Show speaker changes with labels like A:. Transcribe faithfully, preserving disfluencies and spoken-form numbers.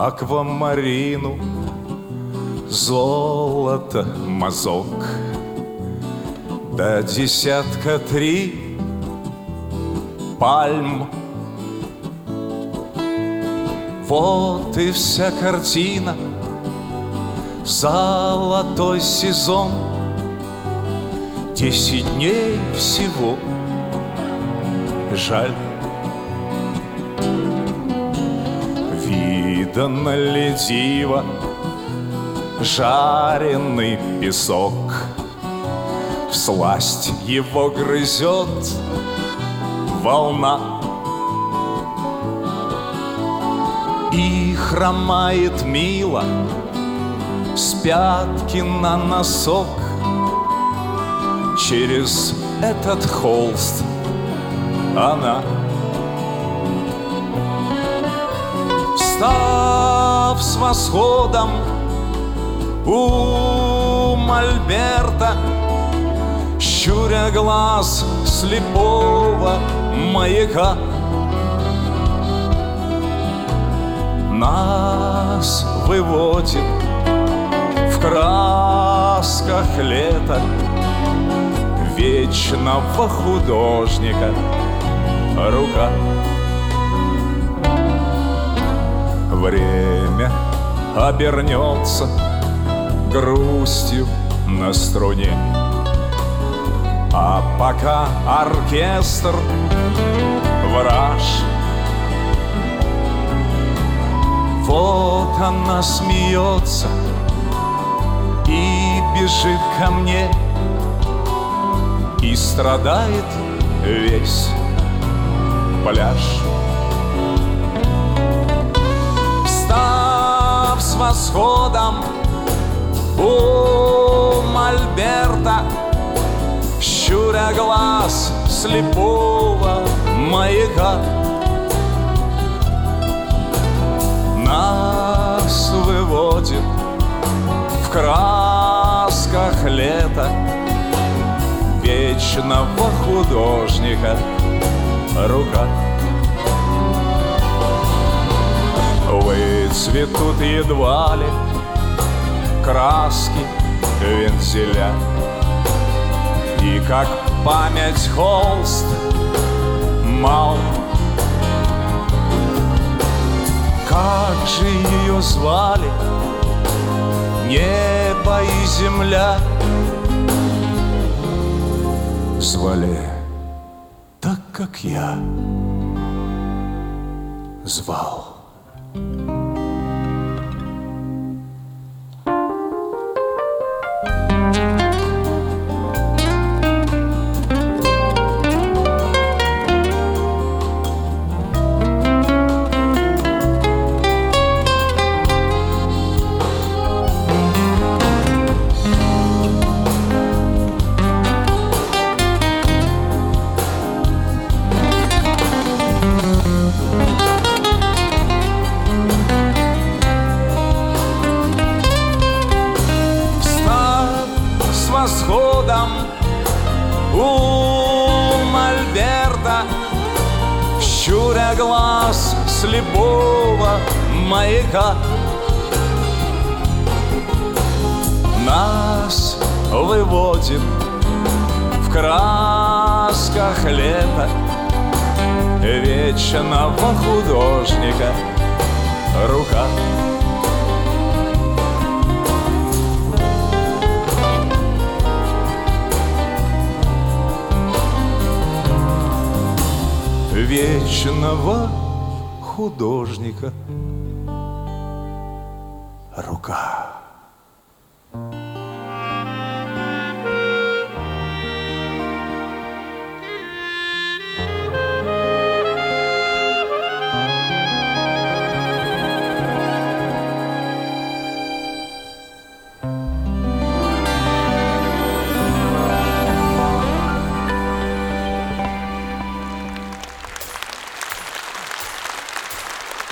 A: аквамарину, золото мазок, до десятка три пальм. Вот и вся картина, золотой сезон, десять дней всего, жаль. Видано ли диво жареный песок, всласть его грызет волна и хромает мило с пятки на носок. Через этот холст она, встав с восходом у мольберта, щуря глаз слепого маяка, нас выводит в красках лета вечного художника рука. Время обернется грустью на струне, а пока оркестр враж, вот она смеется и бежит ко мне, и страдает весь пляж. Встав с восходом у мольберта, щуря глаз слепого маяка, нас выводит в красках лета вечного художника рука. Выцветут едва ли краски вензеля, и как память холст мал. Как же ее звали, небо и земля? Звали так, как я звал. Восходом у мольберта, щуря глаз слепого маяка, нас выводит в красках лета вечного художника рука. Вечного художника рука.